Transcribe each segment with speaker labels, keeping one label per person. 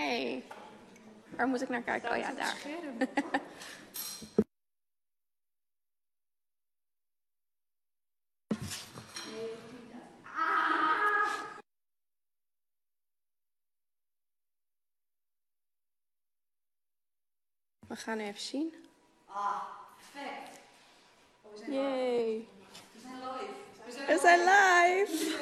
Speaker 1: Hey, waar moet ik naar kijken? Oh ja, daar. We gaan even zien.
Speaker 2: Perfect.
Speaker 1: Yay.
Speaker 2: We zijn live.
Speaker 1: We zijn live.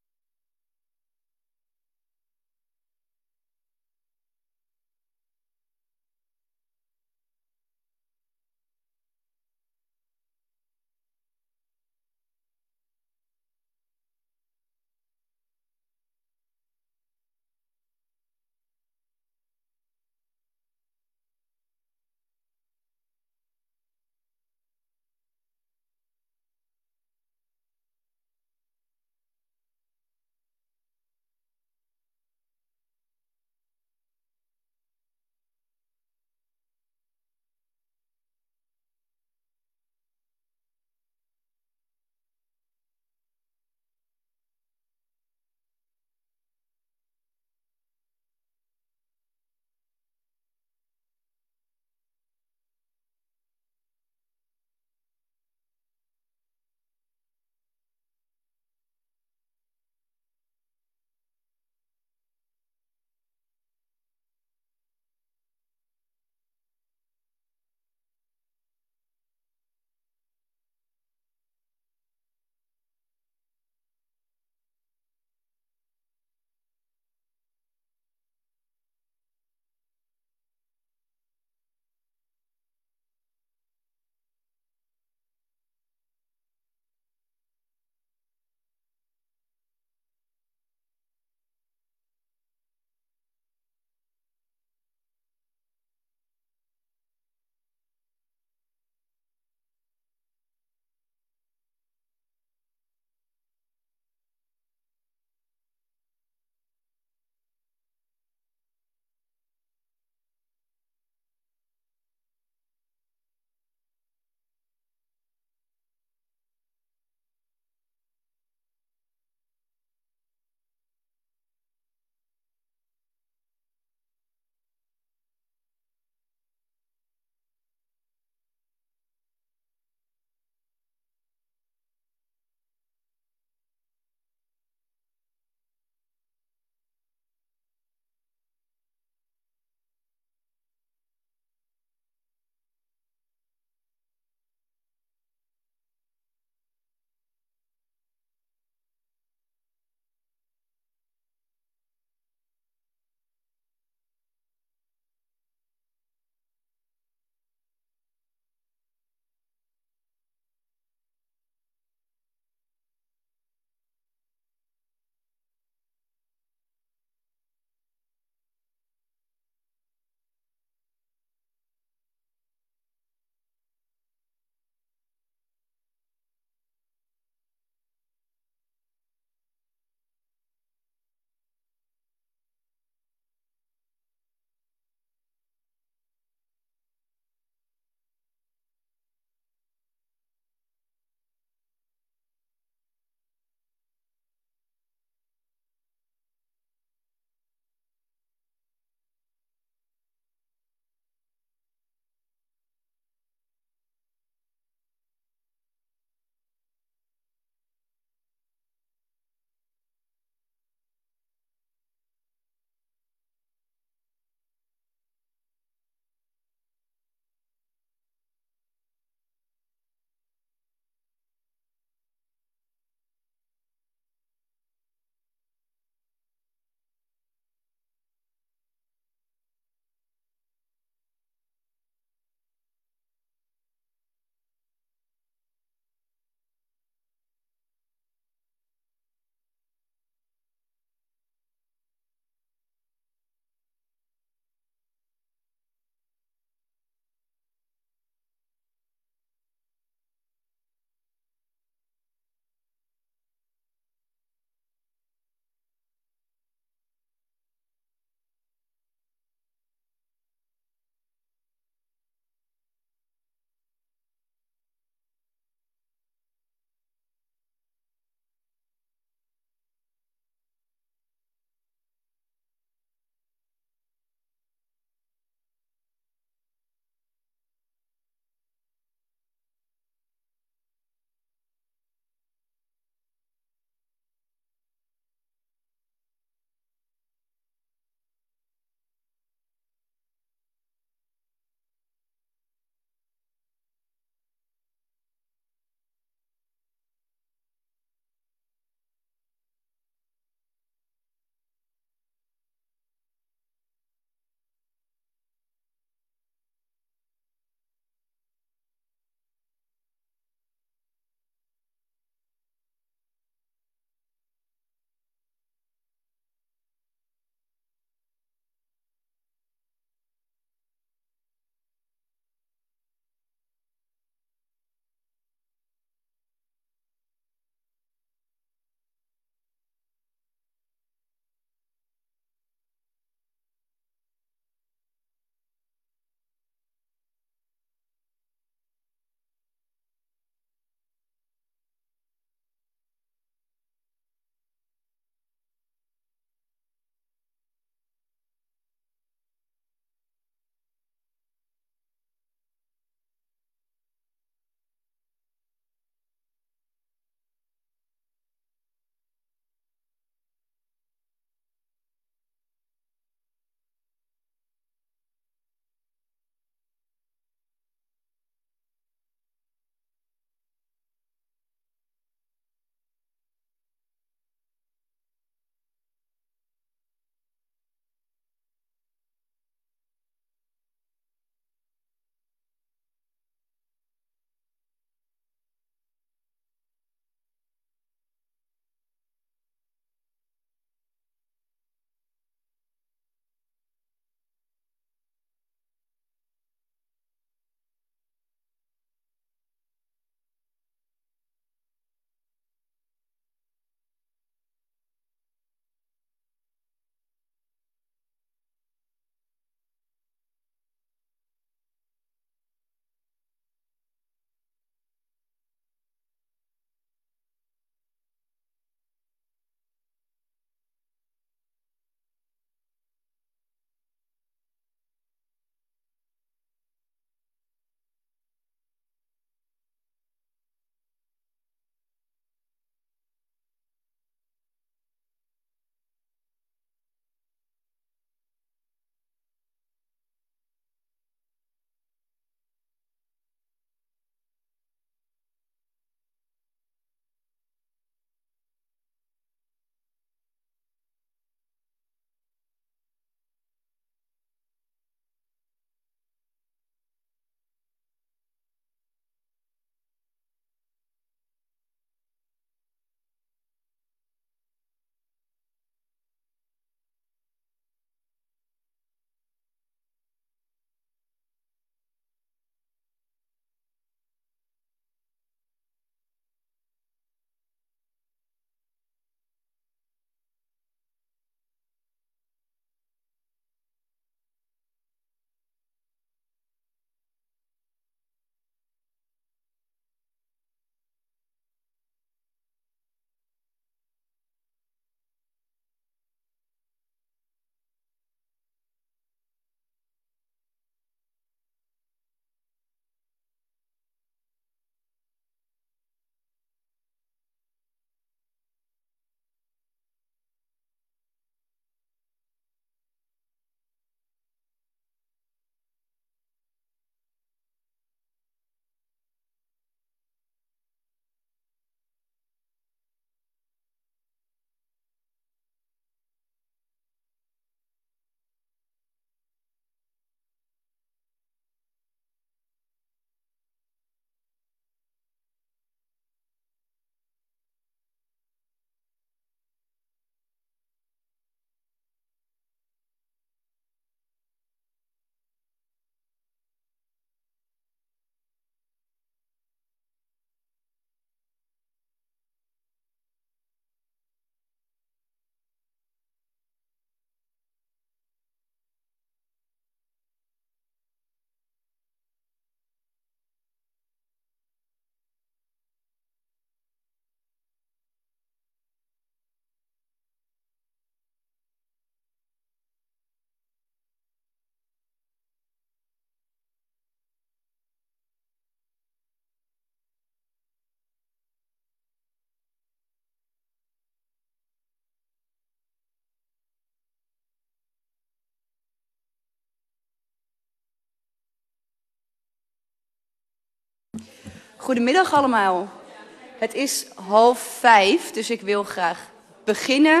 Speaker 3: Goedemiddag allemaal. Het is 4:30, dus ik wil graag beginnen.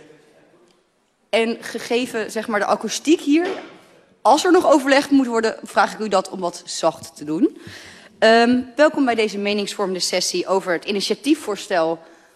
Speaker 3: En gegeven zeg maar, de akoestiek hier, als er nog overlegd moet worden, vraag ik u dat om wat zacht te doen. Welkom bij deze meningsvormende sessie over het initiatiefvoorstel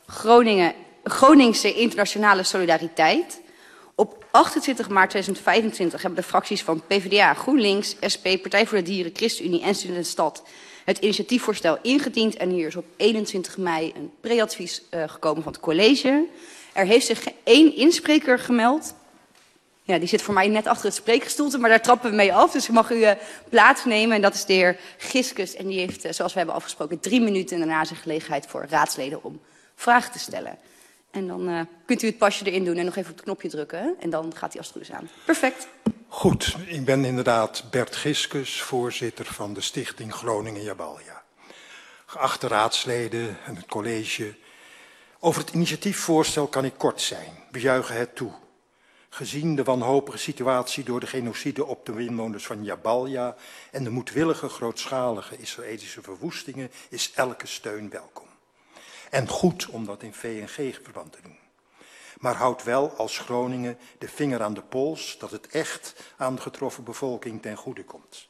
Speaker 3: Groningse Internationale Solidariteit. Op 28 maart 2025 hebben de fracties van PvdA, GroenLinks, SP, Partij voor de Dieren, ChristenUnie en Studentenstad het initiatiefvoorstel ingediend. En hier is op 21 mei een pre-advies gekomen van het college. Er heeft zich 1 inspreker gemeld. Ja, die zit voor mij net achter het spreekgestoelte, maar daar trappen we mee af. Dus ik mag u plaatsnemen. En dat is de heer Giskus. En die heeft, zoals we hebben afgesproken, 3 minuten. En daarna zijn gelegenheid voor raadsleden om vragen te stellen. En dan kunt u het pasje erin doen en nog even op het knopje drukken. Hè? En dan gaat hij als het goed is aan. Perfect.
Speaker 4: Goed, ik ben inderdaad Bert Giskus, voorzitter van de Stichting Groningen-Jabalja. Geachte raadsleden en het college, over het initiatiefvoorstel kan ik kort zijn. We juichen het toe. Gezien de wanhopige situatie door de genocide op de inwoners van Jabalja en de moedwillige grootschalige Israëlische verwoestingen is elke steun welkom. En goed om dat in VNG-verband te doen. Maar houd wel als Groningen de vinger aan de pols dat het echt aan de getroffen bevolking ten goede komt.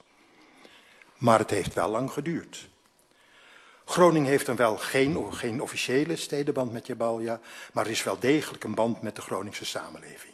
Speaker 4: Maar het heeft wel lang geduurd. Groningen heeft dan wel geen officiële stedenband met Jabalja, maar er is wel degelijk een band met de Groningse samenleving.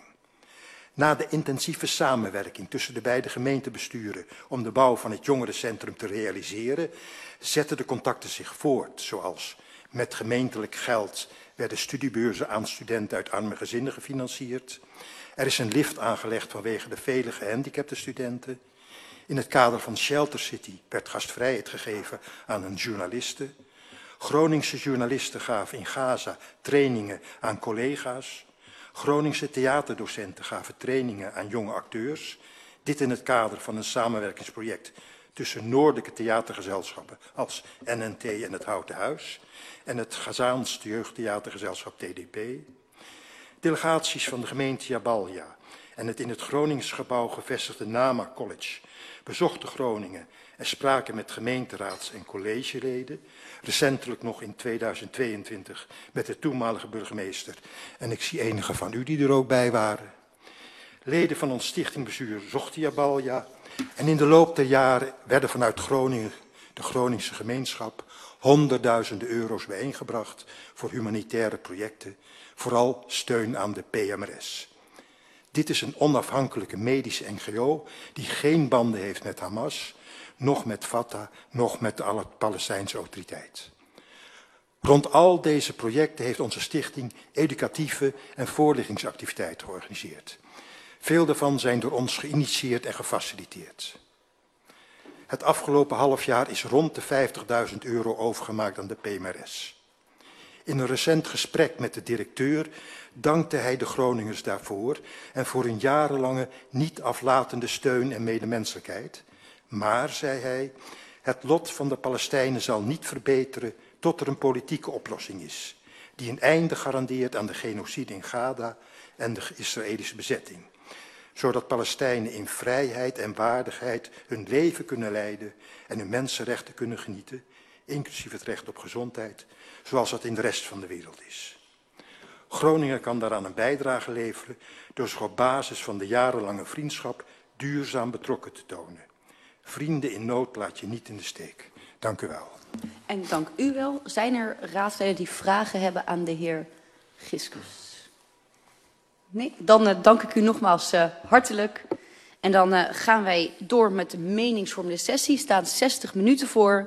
Speaker 4: Na de intensieve samenwerking tussen de beide gemeentebesturen om de bouw van het jongerencentrum te realiseren, zetten de contacten zich voort, zoals met gemeentelijk geld werden studiebeurzen aan studenten uit arme gezinnen gefinancierd. Er is een lift aangelegd vanwege de vele gehandicapte studenten. In het kader van Shelter City werd gastvrijheid gegeven aan een journaliste. Groningse journalisten gaven in Gaza trainingen aan collega's. Groningse theaterdocenten gaven trainingen aan jonge acteurs. Dit in het kader van een samenwerkingsproject tussen noordelijke theatergezelschappen als NNT en het Houten Huis en het Gazaans jeugdtheatergezelschap TDP. Delegaties van de gemeente Jabalja en het in het Groningse gebouw gevestigde NAMA College bezochten Groningen en spraken met gemeenteraads- en collegeleden, recentelijk nog in 2022 met de toenmalige burgemeester. En ik zie enige van u die er ook bij waren. Leden van ons stichtingbestuur zochten Jabalja en in de loop der jaren werden vanuit Groningen, de Groningse gemeenschap, honderdduizenden euro's bijeengebracht voor humanitaire projecten, vooral steun aan de PMRS. Dit is een onafhankelijke medische NGO die geen banden heeft met Hamas, noch met Fatah, noch met de Palestijnse autoriteit. Rond al deze projecten heeft onze stichting educatieve en voorlichtingsactiviteiten georganiseerd. Veel daarvan zijn door ons geïnitieerd en gefaciliteerd. Het afgelopen halfjaar is rond de 50.000 euro overgemaakt aan de PMRS. In een recent gesprek met de directeur dankte hij de Groningers daarvoor en voor hun jarenlange niet aflatende steun en medemenselijkheid. Maar, zei hij, het lot van de Palestijnen zal niet verbeteren tot er een politieke oplossing is, die een einde garandeert aan de genocide in Gaza en de Israëlische bezetting, zodat Palestijnen in vrijheid en waardigheid hun leven kunnen leiden en hun mensenrechten kunnen genieten, inclusief het recht op gezondheid, zoals dat in de rest van de wereld is. Groningen kan daaraan een bijdrage leveren door zich op basis van de jarenlange vriendschap duurzaam betrokken te tonen. Vrienden in nood laat je niet in de steek. Dank u wel.
Speaker 3: En dank u wel. Zijn er raadsleden die vragen hebben aan de heer Giskus? Nee? Dan dank ik u nogmaals hartelijk. En dan gaan wij door met de meningsvormende sessie. Er staan 60 minuten voor.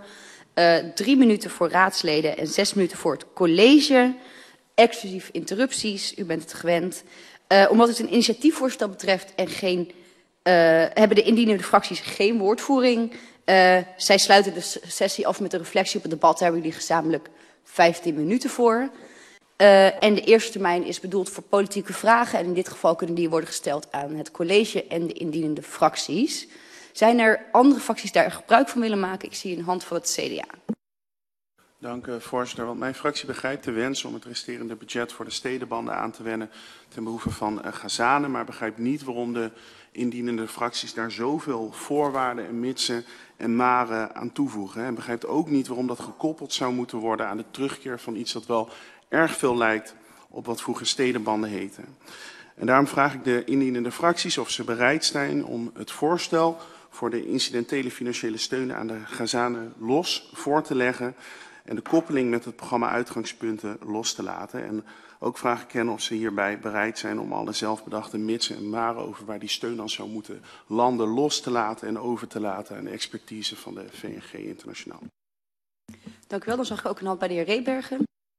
Speaker 3: 3 minuten voor raadsleden en 6 minuten voor het college. Exclusief interrupties, u bent het gewend. Omdat het een initiatiefvoorstel betreft en hebben de indienende fracties geen woordvoering. Zij sluiten de sessie af met een reflectie op het debat. Daar hebben jullie gezamenlijk 15 minuten voor. En de eerste termijn is bedoeld voor politieke vragen. En in dit geval kunnen die worden gesteld aan het college en de indienende fracties. Zijn er andere fracties daar gebruik van willen maken? Ik zie een hand van het CDA.
Speaker 5: Dank voorzitter. Want mijn fractie begrijpt de wens om het resterende budget voor de stedenbanden aan te wenden ten behoeve van Gazane, maar begrijpt niet waarom de indienende fracties daar zoveel voorwaarden en mitsen en maren aan toevoegen. En begrijpt ook niet waarom dat gekoppeld zou moeten worden aan de terugkeer van iets dat wel erg veel lijkt op wat vroeger stedenbanden heette. En daarom vraag ik de indienende fracties of ze bereid zijn om het voorstel voor de incidentele financiële steun aan de Gazane los voor te leggen en de koppeling met het programma Uitgangspunten los te laten. En ook vraag ik hen of ze hierbij bereid zijn om alle zelfbedachte mitsen en maren over waar die steun dan zou moeten landen los te laten en over te laten aan de expertise van de VNG Internationaal.
Speaker 3: Dank u wel. Dan zag ik ook een hand bij de heer Rebergen.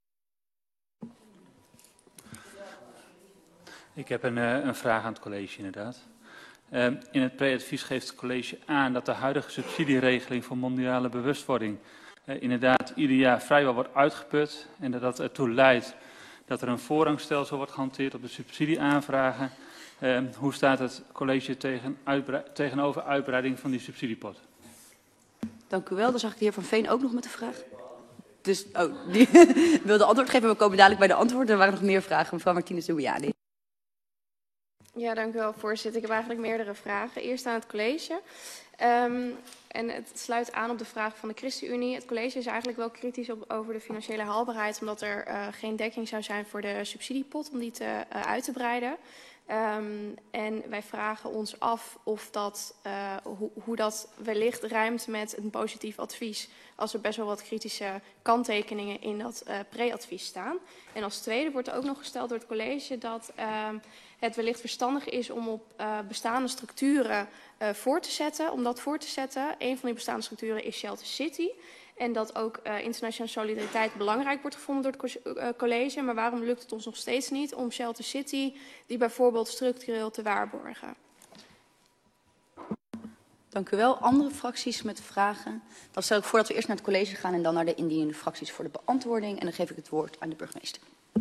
Speaker 6: Ik heb een vraag aan het college inderdaad. In het pre-advies geeft het college aan dat de huidige subsidieregeling voor mondiale bewustwording inderdaad ieder jaar vrijwel wordt uitgeput en dat dat ertoe leidt dat er een voorrangstelsel wordt gehanteerd op de subsidieaanvragen. Hoe staat het college tegenover uitbreiding van die subsidiepot?
Speaker 3: Dank u wel. Dan zag ik de heer Van Veen ook nog met een vraag. Dus, die wilde antwoord geven. We komen dadelijk bij de antwoorden. Er waren nog meer vragen. Mevrouw Martinez-Doubiani.
Speaker 1: Ja, dank u wel, voorzitter. Ik heb eigenlijk meerdere vragen. Eerst aan het college. En het sluit aan op de vraag van de ChristenUnie. Het college is eigenlijk wel kritisch over de financiële haalbaarheid, omdat er geen dekking zou zijn voor de subsidiepot om die uit te breiden. En wij vragen ons af of dat, hoe dat wellicht rijmt met een positief advies, als er best wel wat kritische kanttekeningen in dat pre-advies staan. En als tweede wordt er ook nog gesteld door het college dat het wellicht verstandig is om op bestaande structuren voor te zetten. Om dat voor te zetten, een van die bestaande structuren is Shelter City. En dat ook internationale solidariteit belangrijk wordt gevonden door het college. Maar waarom lukt het ons nog steeds niet om Shelter City die bijvoorbeeld structureel te waarborgen?
Speaker 3: Dank u wel. Andere fracties met vragen? Dan stel ik voor dat we eerst naar het college gaan en dan naar de indienende fracties voor de beantwoording. En dan geef ik het woord aan de burgemeester.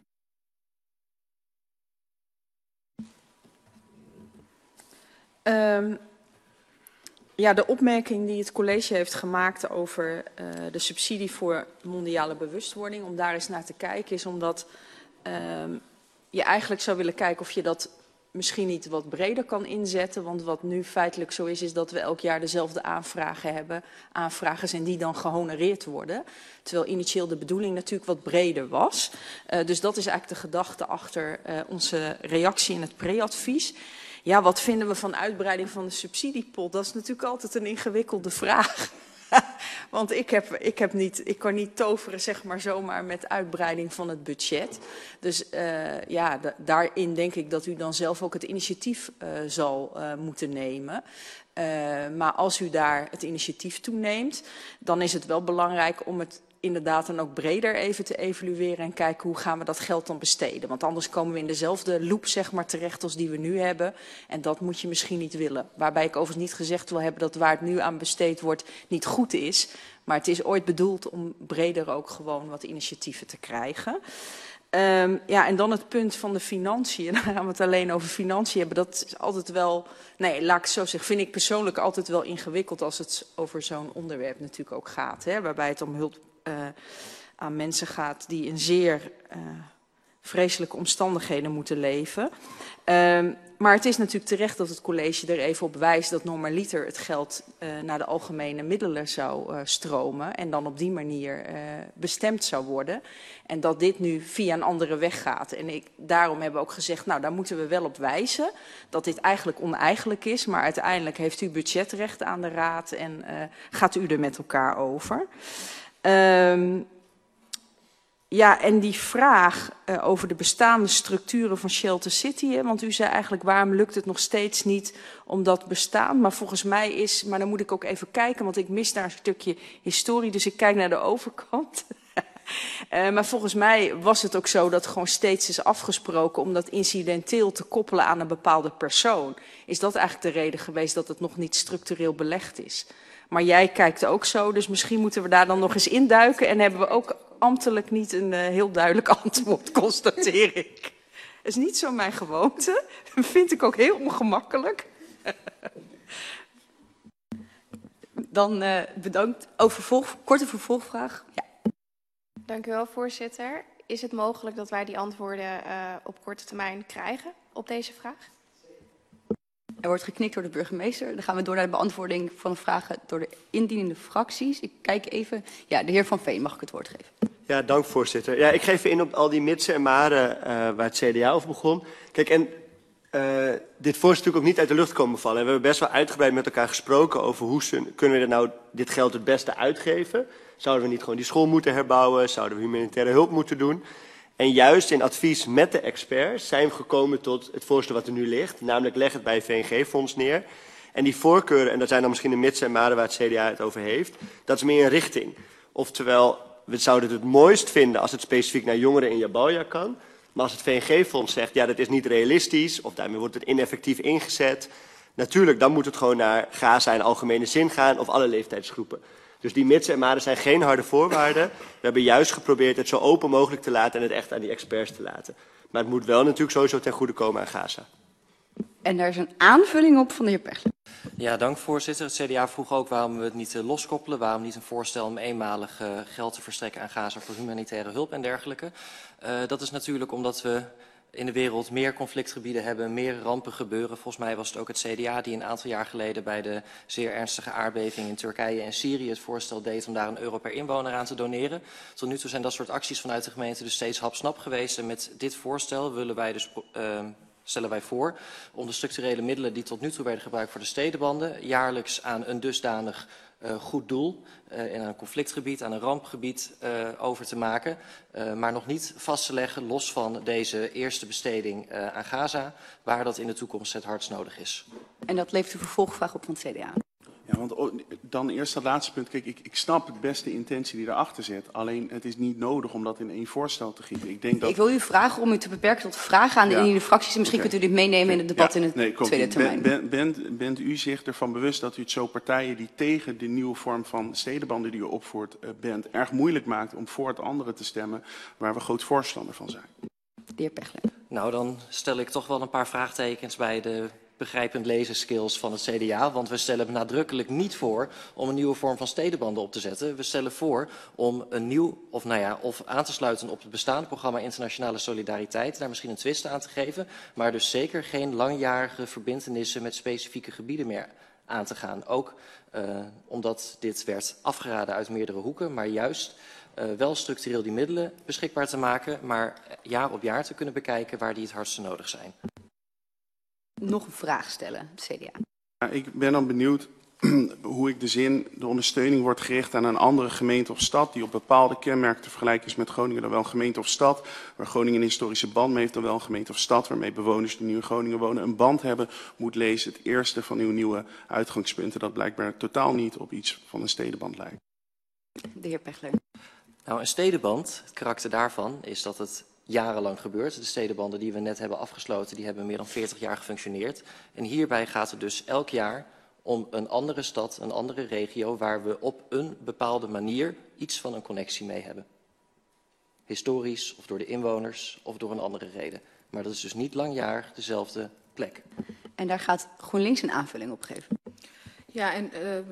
Speaker 7: Ja, de opmerking die het college heeft gemaakt over de subsidie voor mondiale bewustwording, om daar eens naar te kijken, is omdat je eigenlijk zou willen kijken of je dat misschien niet wat breder kan inzetten. Want wat nu feitelijk zo is dat we elk jaar dezelfde aanvragen hebben. Aanvragers en die dan gehonoreerd worden. Terwijl initieel de bedoeling natuurlijk wat breder was. Dus dat is eigenlijk de gedachte achter onze reactie in het pre-advies. Ja, wat vinden we van uitbreiding van de subsidiepot? Dat is natuurlijk altijd een ingewikkelde vraag. Want ik kan niet toveren, zeg maar, zomaar met uitbreiding van het budget. Dus ja, daarin denk ik dat u dan zelf ook het initiatief zal moeten nemen. Maar als u daar het initiatief toe neemt, dan is het wel belangrijk om het inderdaad dan ook breder even te evalueren en kijken hoe gaan we dat geld dan besteden. Want anders komen we in dezelfde loop, zeg maar, terecht als die we nu hebben. En dat moet je misschien niet willen. Waarbij ik overigens niet gezegd wil hebben dat waar het nu aan besteed wordt niet goed is. Maar het is ooit bedoeld om breder ook gewoon wat initiatieven te krijgen. Ja, en dan het punt van de financiën. Dan gaan we het alleen over financiën hebben. Dat is altijd wel, nee, laat ik het zo zeggen, vind ik persoonlijk altijd wel ingewikkeld als het over zo'n onderwerp natuurlijk ook gaat. Hè, waarbij het om hulp aan mensen gaat die in zeer vreselijke omstandigheden moeten leven. Maar het is natuurlijk terecht dat het college er even op wijst dat normaliter het geld naar de algemene middelen zou stromen en dan op die manier bestemd zou worden. En dat dit nu via een andere weg gaat. En daarom hebben we ook gezegd, nou daar moeten we wel op wijzen dat dit eigenlijk oneigenlijk is. Maar uiteindelijk heeft u budgetrecht aan de raad en gaat u er met elkaar over. Ja, en die vraag over de bestaande structuren van Shelter City, hè, want u zei eigenlijk waarom lukt het nog steeds niet om dat bestaan, maar volgens mij is, maar dan moet ik ook even kijken, want ik mis daar een stukje historie, dus ik kijk naar de overkant. Maar volgens mij was het ook zo dat gewoon steeds is afgesproken om dat incidenteel te koppelen aan een bepaalde persoon. Is dat eigenlijk de reden geweest dat het nog niet structureel belegd is? Maar jij kijkt ook zo, dus misschien moeten we daar dan nog eens induiken en hebben we ook ambtelijk niet een heel duidelijk antwoord, constateer ik. Dat is niet zo mijn gewoonte, dat vind ik ook heel ongemakkelijk.
Speaker 3: Dan bedankt. Korte vervolgvraag. Ja.
Speaker 1: Dank u wel, voorzitter. Is het mogelijk dat wij die antwoorden op korte termijn krijgen op deze vraag?
Speaker 3: Er wordt geknikt door de burgemeester. Dan gaan we door naar de beantwoording van de vragen door de indienende fracties. Ik kijk even. Ja, de heer Van Veen, mag ik het woord geven?
Speaker 8: Ja, dank voorzitter. Ja, ik geef in op al die mitsen en maren waar het CDA over begon. Kijk, en dit voor is natuurlijk ook niet uit de lucht komen vallen. En we hebben best wel uitgebreid met elkaar gesproken over hoe kunnen we nou dit geld het beste uitgeven. Zouden we niet gewoon die school moeten herbouwen? Zouden we humanitaire hulp moeten doen? En juist in advies met de experts zijn we gekomen tot het voorstel wat er nu ligt. Namelijk leg het bij VNG-fonds neer. En die voorkeuren, en dat zijn dan misschien de mitsen en maren waar het CDA het over heeft, dat is meer een richting. Oftewel, we zouden het mooist vinden als het specifiek naar jongeren in Jabalja kan. Maar als het VNG-fonds zegt, ja, dat is niet realistisch, of daarmee wordt het ineffectief ingezet. Natuurlijk, dan moet het gewoon naar Gaza in algemene zin gaan, of alle leeftijdsgroepen. Dus die mitsen en maren zijn geen harde voorwaarden. We hebben juist geprobeerd het zo open mogelijk te laten en het echt aan die experts te laten. Maar het moet wel natuurlijk sowieso ten goede komen aan Gaza.
Speaker 3: En daar is een aanvulling op van de heer Pechler.
Speaker 9: Ja, dank voorzitter. Het CDA vroeg ook waarom we het niet loskoppelen. Waarom niet een voorstel om eenmalig geld te verstrekken aan Gaza voor humanitaire hulp en dergelijke. Dat is natuurlijk omdat we in de wereld meer conflictgebieden hebben, meer rampen gebeuren. Volgens mij was het ook het CDA die een aantal jaar geleden bij de zeer ernstige aardbeving in Turkije en Syrië het voorstel deed om daar €1 per inwoner aan te doneren. Tot nu toe zijn dat soort acties vanuit de gemeente dus steeds hapsnap geweest. En met dit voorstel willen wij dus stellen wij voor om de structurele middelen die tot nu toe werden gebruikt voor de stedenbanden jaarlijks aan een dusdanig goed doel in een conflictgebied, aan een rampgebied over te maken. Maar nog niet vast te leggen, los van deze eerste besteding aan Gaza, waar dat in de toekomst het hardst nodig is.
Speaker 3: En dat levert een vervolgvraag op van het CDA.
Speaker 5: Ja, want dan eerst dat laatste punt. Kijk, ik snap het beste intentie die erachter zit. Alleen het is niet nodig om dat in één voorstel te gieten. Ik denk dat...
Speaker 3: Ik wil u vragen om u te beperken tot vragen aan de indienende fracties. En misschien kunt u dit meenemen in het debat in het tweede termijn.
Speaker 5: Bent u zich ervan bewust dat u het zo partijen die tegen de nieuwe vorm van stedenbanden die u opvoert bent, erg moeilijk maakt om voor het andere te stemmen waar we groot voorstander van zijn?
Speaker 3: De heer Pechler.
Speaker 9: Nou, dan stel ik toch wel een paar vraagtekens bij de begrijpend lezen skills van het CDA. Want we stellen nadrukkelijk niet voor om een nieuwe vorm van stedenbanden op te zetten. We stellen voor om een nieuw, of aan te sluiten op het bestaande programma Internationale Solidariteit. Daar misschien een twist aan te geven. Maar dus zeker geen langjarige verbintenissen met specifieke gebieden meer aan te gaan. Ook omdat dit werd afgeraden uit meerdere hoeken. Maar juist wel structureel die middelen beschikbaar te maken. Maar jaar op jaar te kunnen bekijken waar die het hardste nodig zijn.
Speaker 3: Nog een vraag stellen, CDA.
Speaker 5: Ja, ik ben dan benieuwd hoe ik de ondersteuning wordt gericht aan een andere gemeente of stad die op bepaalde kenmerken te vergelijken is met Groningen, dan wel een gemeente of stad. Waar Groningen een historische band mee heeft, dan wel een gemeente of stad waarmee bewoners die nu in Groningen wonen een band hebben, moet lezen het eerste van uw nieuwe uitgangspunten dat blijkbaar totaal niet op iets van een stedenband lijkt.
Speaker 3: De heer Pechler.
Speaker 9: Nou, een stedenband, het karakter daarvan is dat het jarenlang gebeurt. De stedenbanden die we net hebben afgesloten, die hebben meer dan 40 jaar gefunctioneerd. En hierbij gaat het dus elk jaar om een andere stad, een andere regio, waar we op een bepaalde manier iets van een connectie mee hebben. Historisch, of door de inwoners, of door een andere reden. Maar dat is dus niet langjarig dezelfde plek.
Speaker 3: En daar gaat GroenLinks een aanvulling op geven.
Speaker 7: Ja, en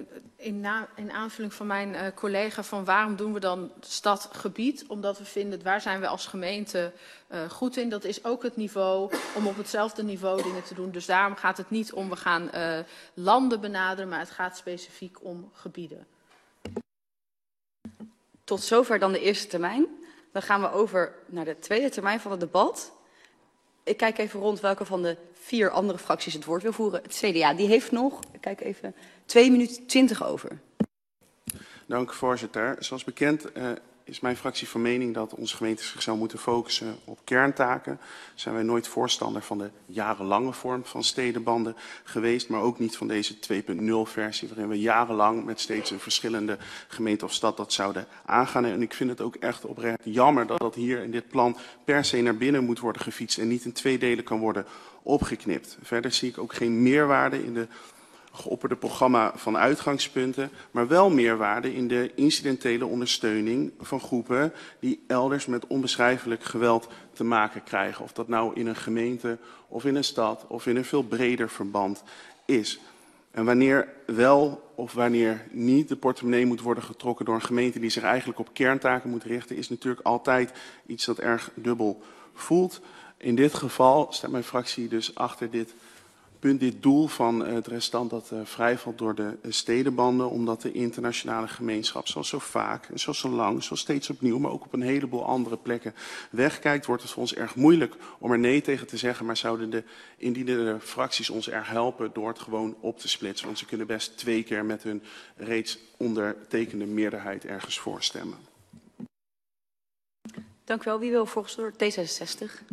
Speaker 7: in aanvulling van mijn collega van waarom doen we dan stad-gebied? Omdat we vinden, waar zijn we als gemeente goed in? Dat is ook het niveau om op hetzelfde niveau dingen te doen. Dus daarom gaat het niet om we gaan landen benaderen, maar het gaat specifiek om gebieden.
Speaker 3: Tot zover dan de eerste termijn. Dan gaan we over naar de tweede termijn van het debat. Ik kijk even rond welke van de 4 andere fracties het woord wil voeren. Het CDA, die heeft nog, ik kijk even, 2 minuten 20 over.
Speaker 5: Dank voorzitter. Zoals bekend is mijn fractie van mening dat onze gemeente zich zou moeten focussen op kerntaken. Zijn wij nooit voorstander van de jarenlange vorm van stedenbanden geweest, maar ook niet van deze 2.0 versie, waarin we jarenlang met steeds een verschillende gemeente of stad dat zouden aangaan. En ik vind het ook echt oprecht jammer dat dat hier in dit plan per se naar binnen moet worden gefietst en niet in 2 delen kan worden opgeknipt. Verder zie ik ook geen meerwaarde in de geopperde programma van uitgangspunten, maar wel meerwaarde in de incidentele ondersteuning van groepen die elders met onbeschrijfelijk geweld te maken krijgen. Of dat nou in een gemeente of in een stad of in een veel breder verband is. En wanneer wel of wanneer niet de portemonnee moet worden getrokken door een gemeente die zich eigenlijk op kerntaken moet richten, is natuurlijk altijd iets dat erg dubbel voelt. In dit geval staat mijn fractie dus achter dit punt, dit doel van het restant dat vrijvalt door de stedenbanden, omdat de internationale gemeenschap, zoals zo vaak en zoals zo lang, zoals steeds opnieuw, maar ook op een heleboel andere plekken wegkijkt, wordt het voor ons erg moeilijk om er nee tegen te zeggen, maar zouden de indienende fracties ons erg helpen door het gewoon op te splitsen, want ze kunnen best 2 keer met hun reeds ondertekende meerderheid ergens voor stemmen.
Speaker 3: Dank u wel. Wie wil volgens door D66?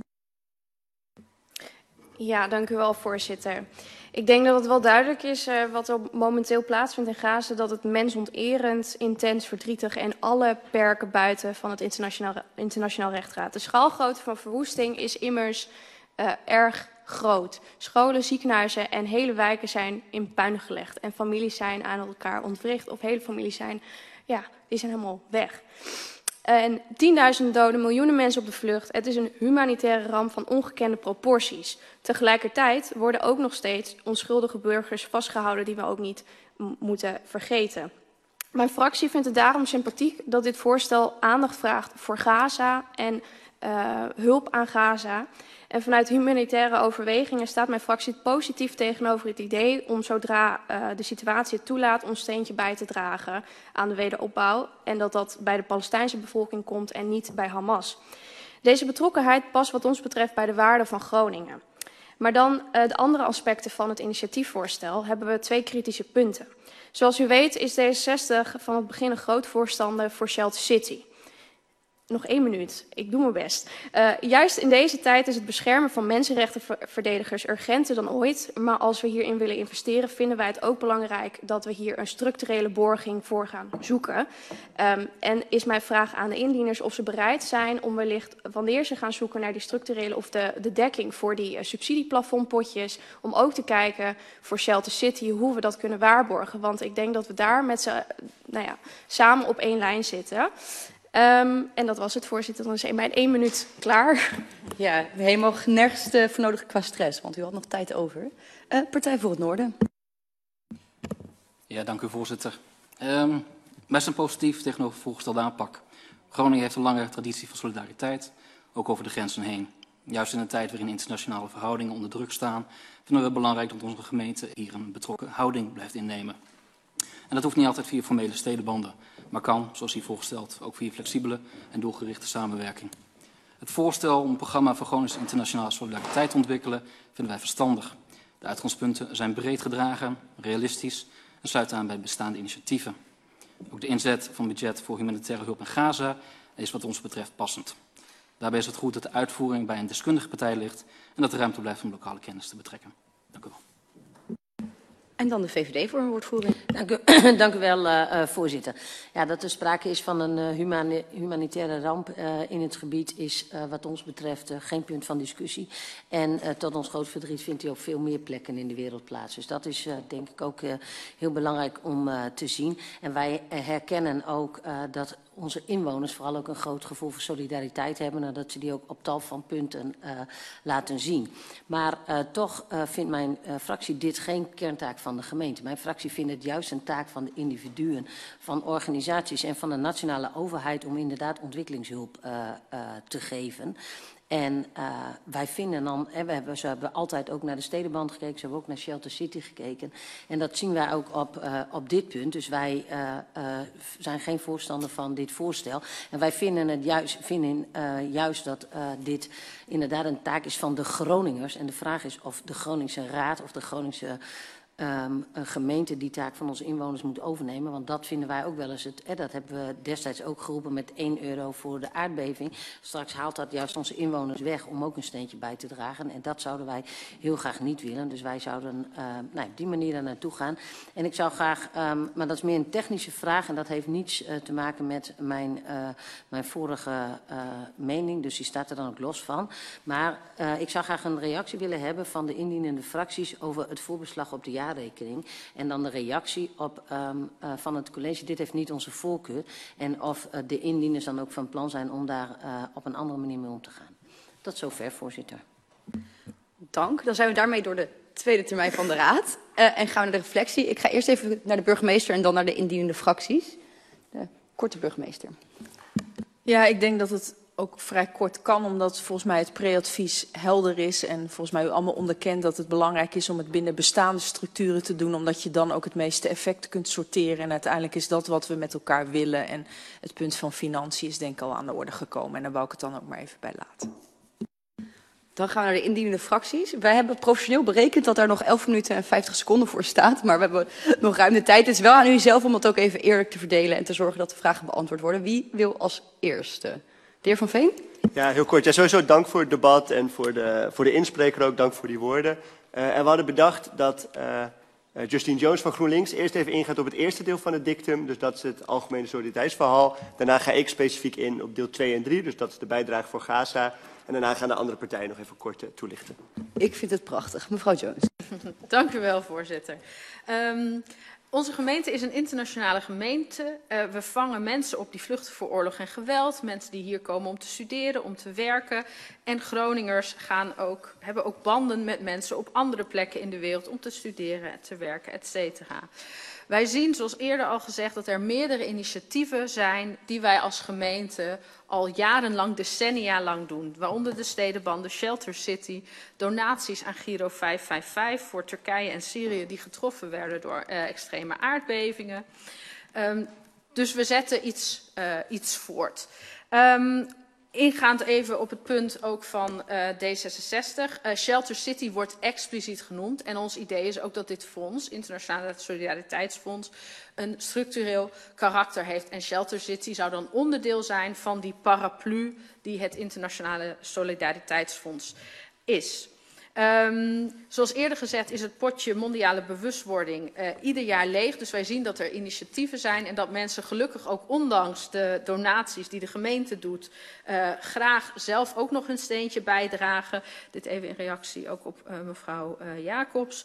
Speaker 1: Ja, dank u wel, voorzitter. Ik denk dat het wel duidelijk is wat er momenteel plaatsvindt in Gaza, dat het mensonterend, intens, verdrietig en alle perken buiten van het internationaal recht gaat. De schaalgrootte van verwoesting is immers erg groot. Scholen, ziekenhuizen en hele wijken zijn in puin gelegd. En families zijn aan elkaar ontwricht of hele families zijn, ja, die zijn helemaal weg. En 10.000 doden, miljoenen mensen op de vlucht. Het is een humanitaire ramp van ongekende proporties. Tegelijkertijd worden ook nog steeds onschuldige burgers vastgehouden die we ook niet moeten vergeten. Mijn fractie vindt het daarom sympathiek dat dit voorstel aandacht vraagt voor Gaza en hulp aan Gaza. En vanuit humanitaire overwegingen staat mijn fractie positief tegenover het idee om zodra de situatie het toelaat ons steentje bij te dragen aan de wederopbouw. En dat dat bij de Palestijnse bevolking komt en niet bij Hamas. Deze betrokkenheid past wat ons betreft bij de waarden van Groningen. Maar dan de andere aspecten van het initiatiefvoorstel hebben we 2 kritische punten. Zoals u weet is D66 van het begin een groot voorstander voor Shelter City. Nog 1 minuut, ik doe mijn best. Juist in deze tijd is het beschermen van mensenrechtenverdedigers urgenter dan ooit. Maar als we hierin willen investeren, vinden wij het ook belangrijk dat we hier een structurele borging voor gaan zoeken. En is mijn vraag aan de indieners of ze bereid zijn om wellicht, wanneer ze gaan zoeken naar die structurele of de dekking voor die subsidieplafondpotjes, om ook te kijken voor Shelter City hoe we dat kunnen waarborgen. Want ik denk dat we daar met z'n samen op 1 lijn zitten. En dat was het, voorzitter. Dan is mijn 1 minuut klaar.
Speaker 3: Ja, helemaal nergens voor nodig qua stress, want u had nog tijd over. Partij voor het Noorden.
Speaker 10: Ja, dank u, voorzitter. Wij zijn positief tegenover de voorgestelde aanpak. Groningen heeft een lange traditie van solidariteit, ook over de grenzen heen. Juist in een tijd waarin internationale verhoudingen onder druk staan, vinden we het belangrijk dat onze gemeente hier een betrokken houding blijft innemen. En dat hoeft niet altijd via formele stedenbanden, maar kan, zoals hier voorgesteld, ook via flexibele en doelgerichte samenwerking. Het voorstel om een programma voor Groningse internationale solidariteit te ontwikkelen vinden wij verstandig. De uitgangspunten zijn breed gedragen, realistisch en sluiten aan bij bestaande initiatieven. Ook de inzet van budget voor humanitaire hulp in Gaza is wat ons betreft passend. Daarbij is het goed dat de uitvoering bij een deskundige partij ligt en dat er ruimte blijft om lokale kennis te betrekken. Dank u wel.
Speaker 3: En dan de VVD voor een woordvoering.
Speaker 11: Dank u wel, voorzitter. Ja, dat er sprake is van een humanitaire ramp in het gebied is wat ons betreft geen punt van discussie. En tot ons groot verdriet vindt u op veel meer plekken in de wereld plaats. Dus dat is denk ik ook heel belangrijk om te zien. En wij herkennen ook dat onze inwoners vooral ook een groot gevoel voor solidariteit hebben en dat ze die ook op tal van punten laten zien. Maar toch vindt mijn fractie dit geen kerntaak van de gemeente. Mijn fractie vindt het juist een taak van de individuen, van organisaties en van de nationale overheid om inderdaad ontwikkelingshulp te geven. En wij vinden dan, ze hebben altijd ook naar de stedenband gekeken, ze hebben ook naar Shelter City gekeken. En dat zien wij ook op dit punt. Dus wij zijn geen voorstander van dit voorstel. En wij vinden juist dat dit inderdaad een taak is van de Groningers. En de vraag is of de Groningse Raad of de Groningse een gemeente die taak van onze inwoners moet overnemen. Want dat vinden wij ook wel eens dat hebben we destijds ook geroepen met €1 voor de aardbeving. Straks haalt dat juist onze inwoners weg om ook een steentje bij te dragen. En dat zouden wij heel graag niet willen. Dus wij zouden op die manier daar naartoe gaan. En ik zou graag, maar dat is meer een technische vraag en dat heeft niets te maken met mijn vorige mening. Dus die staat er dan ook los van. Maar ik zou graag een reactie willen hebben van de indienende fracties over het voorbeslag op de jaarrekening. En dan de reactie op, van het college, dit heeft niet onze voorkeur. En of de indieners dan ook van plan zijn om daar op een andere manier mee om te gaan. Tot zover, voorzitter.
Speaker 3: Dank. Dan zijn we daarmee door de tweede termijn van de Raad. En gaan we naar de reflectie. Ik ga eerst even naar de burgemeester en dan naar de indienende fracties. De korte burgemeester.
Speaker 7: Ja, ik denk dat het ook vrij kort kan, omdat volgens mij het pre-advies helder is. En volgens mij u allemaal onderkent dat het belangrijk is om het binnen bestaande structuren te doen, omdat je dan ook het meeste effect kunt sorteren. En uiteindelijk is dat wat we met elkaar willen. En het punt van financiën is denk ik al aan de orde gekomen. En daar wou ik het dan ook maar even bij laten.
Speaker 3: Dan gaan we naar de indienende fracties. Wij hebben professioneel berekend dat daar nog 11 minuten en 50 seconden voor staat. Maar we hebben nog ruim de tijd. Het is wel aan u zelf om dat ook even eerlijk te verdelen en te zorgen dat de vragen beantwoord worden. Wie wil als eerste? De heer Van Veen?
Speaker 8: Ja, heel kort. Ja, sowieso dank voor het debat en voor de inspreker ook. Dank voor die woorden. En we hadden bedacht dat Justine Jones van GroenLinks eerst even ingaat op het eerste deel van het dictum. Dus dat is het algemene solidariteitsverhaal. Daarna ga ik specifiek in op deel 2 en 3. Dus dat is de bijdrage voor Gaza. En daarna gaan de andere partijen nog even kort toelichten.
Speaker 3: Ik vind het prachtig. Mevrouw Jones.
Speaker 12: Dank u wel, voorzitter. Onze gemeente is een internationale gemeente. We vangen mensen op die vluchten voor oorlog en geweld. Mensen die hier komen om te studeren, om te werken. En Groningers hebben ook banden met mensen op andere plekken in de wereld om te studeren, te werken, et cetera. Wij zien, zoals eerder al gezegd, dat er meerdere initiatieven zijn die wij als gemeente al jarenlang, decennia lang doen. Waaronder de stedenbanden Shelter City, donaties aan Giro 555 voor Turkije en Syrië die getroffen werden door extreme aardbevingen. Dus we zetten iets voort. Ingaand even op het punt ook van D66. Shelter City wordt expliciet genoemd. En ons idee is ook dat dit fonds, Internationale Solidariteitsfonds, een structureel karakter heeft. En Shelter City zou dan onderdeel zijn van die paraplu die het Internationale Solidariteitsfonds is. Zoals eerder gezegd is het potje mondiale bewustwording ieder jaar leeg. Dus wij zien dat er initiatieven zijn en dat mensen gelukkig ook ondanks de donaties die de gemeente doet, graag zelf ook nog een steentje bijdragen. Dit even in reactie ook op mevrouw Jacobs.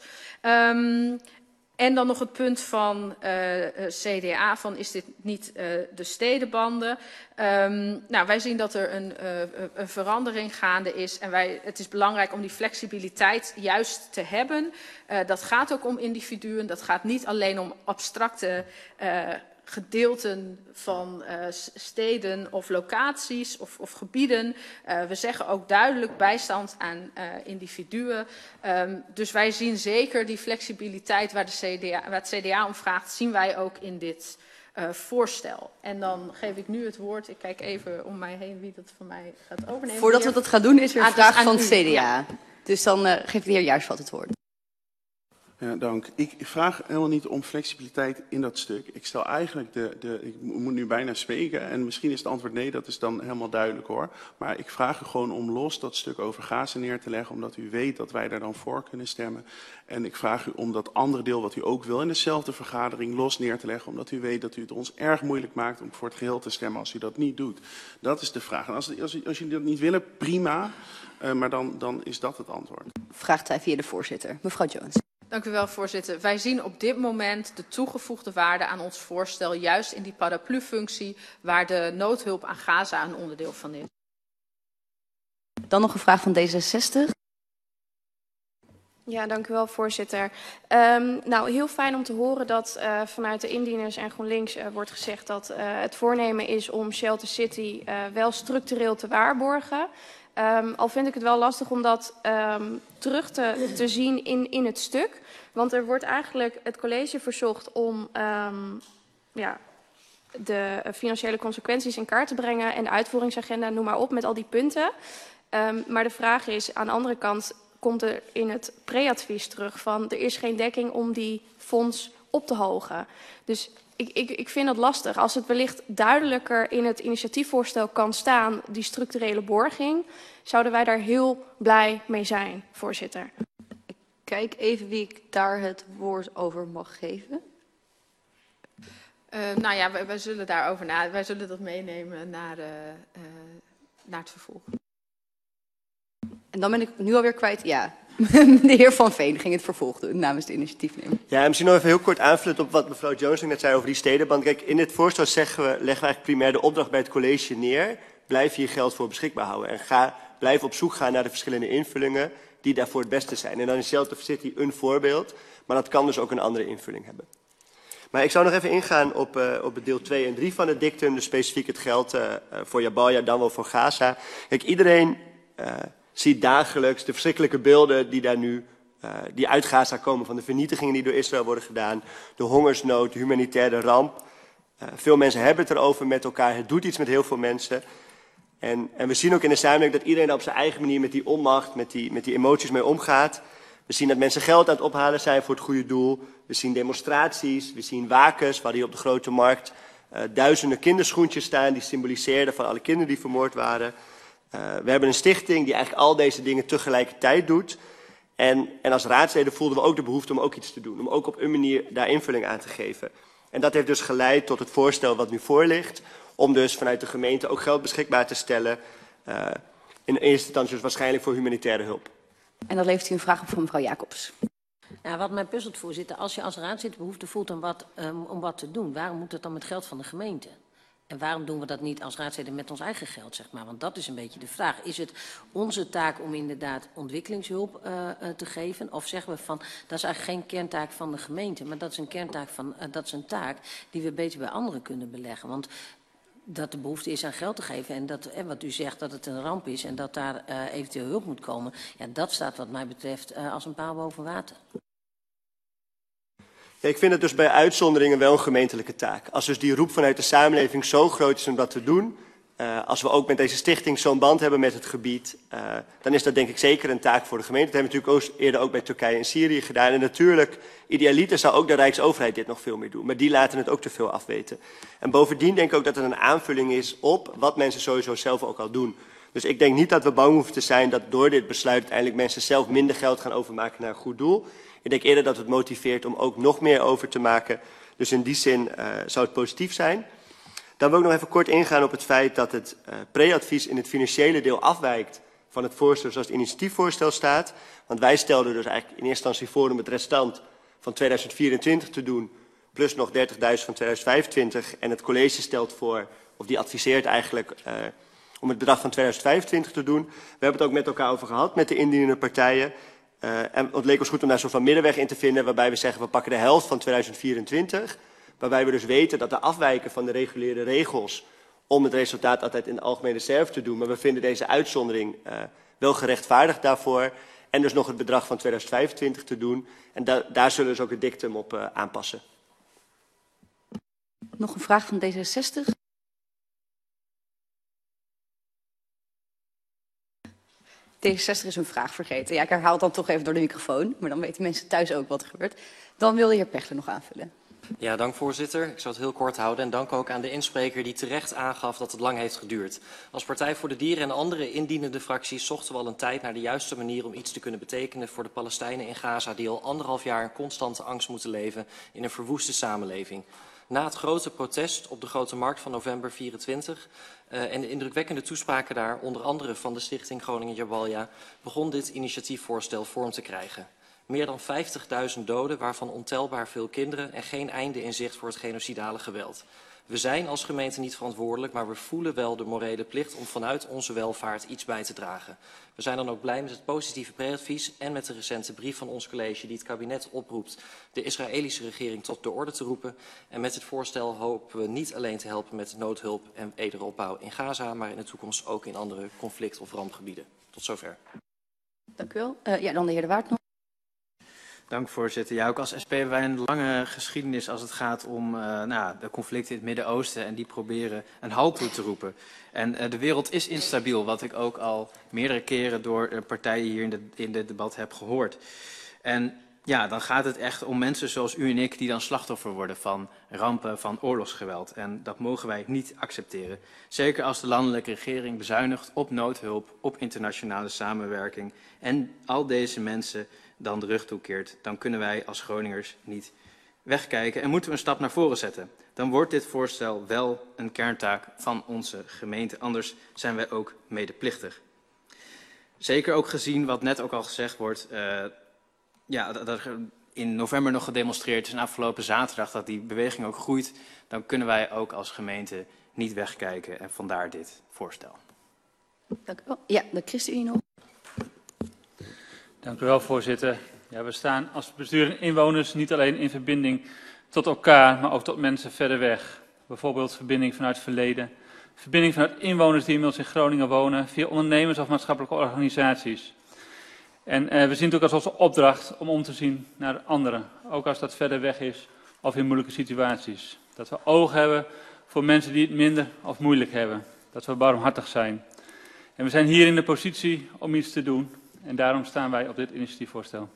Speaker 12: En dan nog het punt van CDA, van is dit niet de stedenbanden? Wij zien dat er een verandering gaande is. En het is belangrijk om die flexibiliteit juist te hebben. Dat gaat ook om individuen. Dat gaat niet alleen om abstracte gedeelten van steden of locaties of gebieden. We zeggen ook duidelijk bijstand aan individuen. Dus wij zien zeker die flexibiliteit waar het CDA om vraagt, zien wij ook in dit voorstel. En dan geef ik nu het woord. Ik kijk even om mij heen wie dat van mij gaat overnemen.
Speaker 3: Voordat we dat gaan doen is er een vraag van het CDA.
Speaker 12: Ja.
Speaker 3: Dus dan geef de heer Jaarsveld het woord.
Speaker 5: Ja, dank. Ik vraag helemaal niet om flexibiliteit in dat stuk. Ik stel eigenlijk ik moet nu bijna spreken en misschien is het antwoord nee, dat is dan helemaal duidelijk hoor. Maar ik vraag u gewoon om los dat stuk over Gaza neer te leggen, omdat u weet dat wij daar dan voor kunnen stemmen. En ik vraag u om dat andere deel wat u ook wil in dezelfde vergadering los neer te leggen, omdat u weet dat u het ons erg moeilijk maakt om voor het geheel te stemmen als u dat niet doet. Dat is de vraag. En als jullie dat niet willen, prima, maar dan is dat het antwoord.
Speaker 3: Vraagtijd via de voorzitter. Mevrouw Jones.
Speaker 12: Dank u wel, voorzitter. Wij zien op dit moment de toegevoegde waarde aan ons voorstel juist in die paraplu-functie waar de noodhulp aan Gaza een onderdeel van is.
Speaker 3: Dan nog een vraag van D66.
Speaker 1: Ja, dank u wel, voorzitter. Heel fijn om te horen dat vanuit de indieners en GroenLinks wordt gezegd dat het voornemen is om Shelter City wel structureel te waarborgen. Al vind ik het wel lastig om dat terug te zien in het stuk. Want er wordt eigenlijk het college verzocht om de financiële consequenties in kaart te brengen en de uitvoeringsagenda, noem maar op, met al die punten. Maar de vraag is, aan de andere kant komt er in het pre-advies terug van er is geen dekking om die fonds op te hogen. Dus ik vind dat lastig. Als het wellicht duidelijker in het initiatiefvoorstel kan staan, die structurele borging, zouden wij daar heel blij mee zijn, voorzitter.
Speaker 3: Ik kijk even wie ik daar het woord over mag geven.
Speaker 12: Wij zullen daarover wij zullen dat meenemen naar het vervolg.
Speaker 3: En dan ben ik nu alweer kwijt. Ja, de heer Van Veen ging het vervolg doen namens de initiatiefnemer.
Speaker 8: Ja, en misschien nog even heel kort aanvullen op wat mevrouw Jones net zei over die stedenband. Kijk, in dit voorstel leggen we eigenlijk primair de opdracht bij het college neer. Blijf hier geld voor beschikbaar houden en blijf op zoek gaan naar de verschillende invullingen die daarvoor het beste zijn. En dan is Shelter City een voorbeeld, maar dat kan dus ook een andere invulling hebben. Maar ik zou nog even ingaan op het deel 2 en 3 van het dictum, dus specifiek het geld voor Jabalia, dan wel voor Gaza. Kijk, iedereen ziet dagelijks de verschrikkelijke beelden die daar nu die uit Gaza komen, van de vernietigingen die door Israël worden gedaan, de hongersnood, de humanitaire ramp. Veel mensen hebben het erover met elkaar, het doet iets met heel veel mensen. En we zien ook in de samenleving dat iedereen op zijn eigen manier met die onmacht, met die emoties mee omgaat. We zien dat mensen geld aan het ophalen zijn voor het goede doel. We zien demonstraties, we zien wakens, waar hier op de Grote Markt duizenden kinderschoentjes staan die symboliseerden van alle kinderen die vermoord waren. We hebben een stichting die eigenlijk al deze dingen tegelijkertijd doet. En als raadsleden voelden we ook de behoefte om ook iets te doen, om ook op een manier daar invulling aan te geven. En dat heeft dus geleid tot het voorstel wat nu voor ligt, om dus vanuit de gemeente ook geld beschikbaar te stellen, in eerste instantie dus waarschijnlijk voor humanitaire hulp.
Speaker 3: En dan levert u een vraag op van mevrouw Jacobs.
Speaker 11: Nou, wat mij puzzelt, voorzitter, als je als raadslid behoefte voelt om wat te doen, waarom moet het dan met geld van de gemeente? En waarom doen we dat niet als raadsleden met ons eigen geld, zeg maar? Want dat is een beetje de vraag. Is het onze taak om inderdaad ontwikkelingshulp te geven? Of zeggen we van, dat is eigenlijk geen kerntaak van de gemeente, maar dat is een taak die we beter bij anderen kunnen beleggen. Want dat de behoefte is aan geld te geven en dat, wat u zegt, dat het een ramp is en dat daar eventueel hulp moet komen, ja, dat staat wat mij betreft als een paal boven water.
Speaker 8: Ja, ik vind het dus bij uitzonderingen wel een gemeentelijke taak. Als dus die roep vanuit de samenleving zo groot is om dat te doen, als we ook met deze stichting zo'n band hebben met het gebied, dan is dat denk ik zeker een taak voor de gemeente. Dat hebben we natuurlijk eerder ook bij Turkije en Syrië gedaan. En natuurlijk, idealiter zou ook de Rijksoverheid dit nog veel meer doen. Maar die laten het ook te veel afweten. En bovendien denk ik ook dat het een aanvulling is op wat mensen sowieso zelf ook al doen. Dus ik denk niet dat we bang hoeven te zijn dat door dit besluit uiteindelijk mensen zelf minder geld gaan overmaken naar een goed doel. Ik denk eerder dat het motiveert om ook nog meer over te maken. Dus in die zin zou het positief zijn. Dan wil ik nog even kort ingaan op het feit dat het pre-advies in het financiële deel afwijkt van het voorstel zoals het initiatiefvoorstel staat. Want wij stelden dus eigenlijk in eerste instantie voor om het restant van 2024 te doen, plus nog 30.000 van 2025. En het college stelt voor, of die adviseert eigenlijk, om het bedrag van 2025 te doen. We hebben het ook met elkaar over gehad met de indienende partijen. En het leek ons goed om daar zo'n van middenweg in te vinden, waarbij we zeggen we pakken de helft van 2024. Waarbij we dus weten dat er afwijken van de reguliere regels om het resultaat altijd in de algemene reserve te doen. Maar we vinden deze uitzondering wel gerechtvaardigd daarvoor. En dus nog het bedrag van 2025 te doen. En daar zullen we dus ook het dictum op aanpassen.
Speaker 3: Nog een vraag van D66. D66 is een vraag vergeten. Ja, ik herhaal het dan toch even door de microfoon. Maar dan weten mensen thuis ook wat er gebeurt. Dan wil de heer Pechler nog aanvullen.
Speaker 9: Ja, dank voorzitter. Ik zal het heel kort houden en dank ook aan de inspreker die terecht aangaf dat het lang heeft geduurd. Als Partij voor de Dieren en andere indienende fracties zochten we al een tijd naar de juiste manier om iets te kunnen betekenen voor de Palestijnen in Gaza die al 1,5 jaar in constante angst moeten leven in een verwoeste samenleving. Na het grote protest op de Grote Markt van november 24 en de indrukwekkende toespraken daar, onder andere van de Stichting Groningen Jabalia, begon dit initiatiefvoorstel vorm te krijgen. Meer dan 50.000 doden, waarvan ontelbaar veel kinderen en geen einde in zicht voor het genocidale geweld. We zijn als gemeente niet verantwoordelijk, maar we voelen wel de morele plicht om vanuit onze welvaart iets bij te dragen. We zijn dan ook blij met het positieve pre-advies en met de recente brief van ons college die het kabinet oproept de Israëlische regering tot de orde te roepen. En met dit voorstel hopen we niet alleen te helpen met noodhulp en wederopbouw in Gaza, maar in de toekomst ook in andere conflict- of rampgebieden. Tot zover.
Speaker 3: Dank u wel. Ja, dan de heer De Waard nog.
Speaker 13: Dank voorzitter. Ja, ook als SP hebben wij een lange geschiedenis als het gaat om de conflicten in het Midden-Oosten en die proberen een halt toe te roepen. En de wereld is instabiel, wat ik ook al meerdere keren door partijen hier in dit debat heb gehoord. En ja, dan gaat het echt om mensen zoals u en ik die dan slachtoffer worden van rampen, van oorlogsgeweld. En dat mogen wij niet accepteren. Zeker als de landelijke regering bezuinigt op noodhulp, op internationale samenwerking en al deze mensen dan de rug toekeert, dan kunnen wij als Groningers niet wegkijken en moeten we een stap naar voren zetten. Dan wordt dit voorstel wel een kerntaak van onze gemeente, anders zijn wij ook medeplichtig. Zeker ook gezien wat net ook al gezegd wordt, dat er in november nog gedemonstreerd is en afgelopen zaterdag dat die beweging ook groeit, dan kunnen wij ook als gemeente niet wegkijken en vandaar dit voorstel.
Speaker 3: Dank u wel. Ja, de ChristenUnie nog.
Speaker 6: Dank u wel, voorzitter. Ja, we staan als bestuur en inwoners niet alleen in verbinding tot elkaar, maar ook tot mensen verder weg. Bijvoorbeeld verbinding vanuit het verleden, verbinding vanuit inwoners die inmiddels in Groningen wonen, via ondernemers of maatschappelijke organisaties. En we zien natuurlijk als onze opdracht om te zien naar anderen, ook als dat verder weg is of in moeilijke situaties. Dat we oog hebben voor mensen die het minder of moeilijk hebben. Dat we barmhartig zijn. En we zijn hier in de positie om iets te doen. En daarom staan wij op dit initiatiefvoorstel.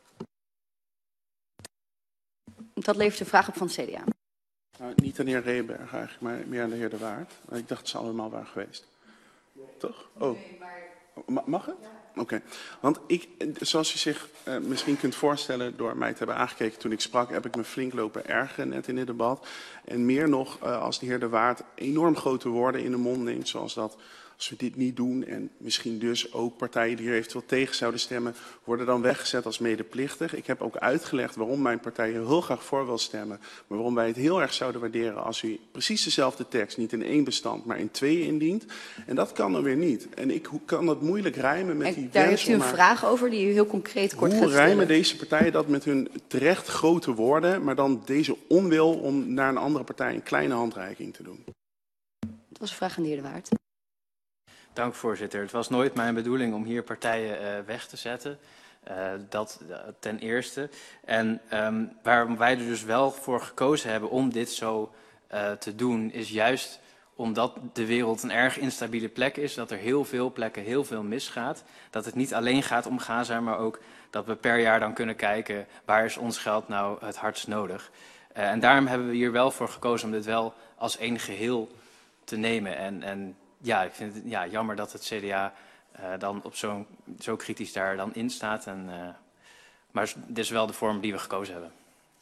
Speaker 3: Dat levert een vraag op van het CDA.
Speaker 5: Nou, niet aan de heer Reeberg eigenlijk, maar meer aan de heer De Waard. Ik dacht dat ze allemaal waren geweest. Toch? Oh. Mag het? Oké. Want zoals u zich misschien kunt voorstellen door mij te hebben aangekeken toen ik sprak, heb ik me flink lopen ergeren net in dit debat. En meer nog als de heer De Waard enorm grote woorden in de mond neemt, zoals dat als we dit niet doen en misschien dus ook partijen die hier eventueel tegen zouden stemmen, worden dan weggezet als medeplichtig. Ik heb ook uitgelegd waarom mijn partij heel graag voor wil stemmen, maar waarom wij het heel erg zouden waarderen als u precies dezelfde tekst niet in 1 bestand, maar in 2 indient. En dat kan dan weer niet. En ik kan dat moeilijk rijmen met die
Speaker 3: daar heeft u een vraag over die u heel concreet kort gaat
Speaker 5: stellen. Hoe rijmen
Speaker 3: stellen.
Speaker 5: deze partijen dat met hun terecht grote woorden, maar dan deze onwil om naar een andere partij een kleine handreiking te doen?
Speaker 3: Dat was een vraag aan de heer De Waard.
Speaker 13: Dank voorzitter. Het was nooit mijn bedoeling om hier partijen weg te zetten. Dat ten eerste. En waar wij er dus wel voor gekozen hebben om dit zo te doen, is juist omdat de wereld een erg instabiele plek is. Dat er heel veel plekken heel veel misgaat. Dat het niet alleen gaat om Gaza, maar ook dat we per jaar dan kunnen kijken waar is ons geld nou het hardst nodig. En daarom hebben we hier wel voor gekozen om dit wel als één geheel te nemen. En ja, ik vind het jammer dat het CDA dan op zo kritisch daar dan in staat. Maar dit is wel de vorm die we gekozen hebben.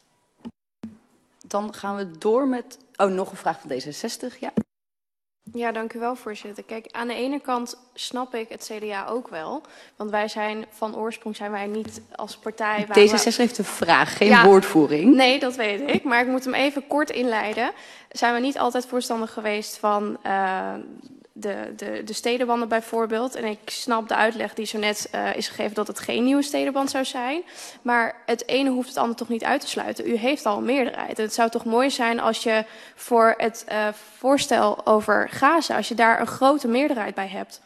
Speaker 3: Dan gaan we door met... Oh, nog een vraag van D66, ja.
Speaker 1: Ja, dank u wel, voorzitter. Kijk, aan de ene kant snap ik het CDA ook wel. Want wij zijn van oorsprong niet als partij...
Speaker 3: D66 heeft een vraag, geen woordvoering.
Speaker 1: Nee, dat weet ik. Maar ik moet hem even kort inleiden. Zijn we niet altijd voorstander geweest van de stedenbanden bijvoorbeeld. En ik snap de uitleg die zo net is gegeven dat het geen nieuwe stedenband zou zijn. Maar het ene hoeft het ander toch niet uit te sluiten. U heeft al een meerderheid. En het zou toch mooi zijn als je voor het voorstel over Gaza, als je daar een grote meerderheid bij hebt.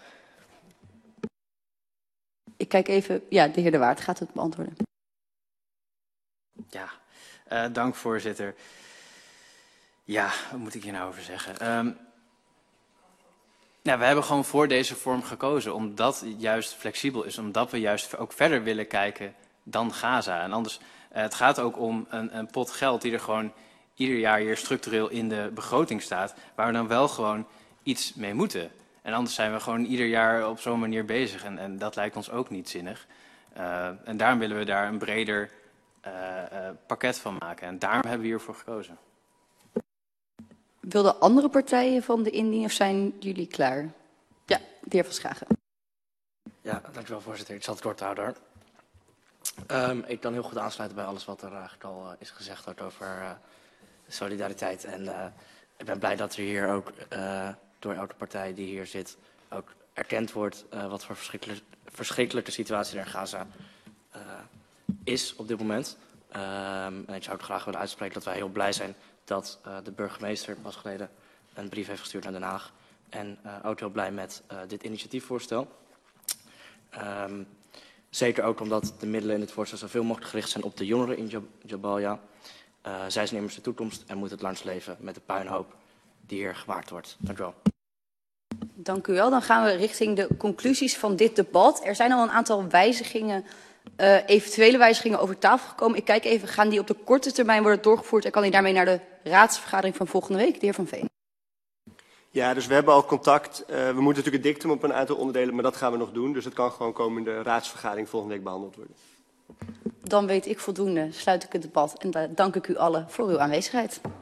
Speaker 3: Ik kijk even, ja, de heer De Waard gaat het beantwoorden.
Speaker 13: Ja, dank voorzitter. Ja, wat moet ik hier nou over zeggen? Nou, we hebben gewoon voor deze vorm gekozen, omdat het juist flexibel is. Omdat we juist ook verder willen kijken dan Gaza. En anders, het gaat ook om een pot geld die er gewoon ieder jaar hier structureel in de begroting staat. Waar we dan wel gewoon iets mee moeten. En anders zijn we gewoon ieder jaar op zo'n manier bezig. En dat lijkt ons ook niet zinnig. En daarom willen we daar een breder pakket van maken. En daarom hebben we hiervoor gekozen.
Speaker 3: Wilden andere partijen van de indiening of zijn jullie klaar? Ja, de heer Van Schagen.
Speaker 14: Ja, dankjewel voorzitter. Ik zal het kort houden. Ik kan heel goed aansluiten bij alles wat er eigenlijk al is gezegd over solidariteit. En ik ben blij dat er hier ook door elke partij die hier zit ook erkend wordt wat voor verschrikkelijke situatie er in Gaza is op dit moment. En ik zou ook graag willen uitspreken dat wij heel blij zijn dat de burgemeester pas geleden een brief heeft gestuurd naar Den Haag. En ook heel blij met dit initiatiefvoorstel. Zeker ook omdat de middelen in dit voorstel zoveel mogelijk gericht zijn op de jongeren in Jabalia. Zij zijn immers de toekomst en moeten het langs leven met de puinhoop die hier gemaakt wordt. Dank u wel.
Speaker 3: Dank u wel. Dan gaan we richting de conclusies van dit debat. Er zijn al een aantal wijzigingen, eventuele wijzigingen over tafel gekomen. Ik kijk even, gaan die op de korte termijn worden doorgevoerd en kan die daarmee naar de raadsvergadering van volgende week? De heer Van Veen.
Speaker 8: Ja, dus we hebben al contact. We moeten natuurlijk een dictum op een aantal onderdelen, maar dat gaan we nog doen. Dus het kan gewoon komen in de raadsvergadering volgende week behandeld worden.
Speaker 3: Dan weet ik voldoende, sluit ik het debat en dank ik u allen voor uw aanwezigheid.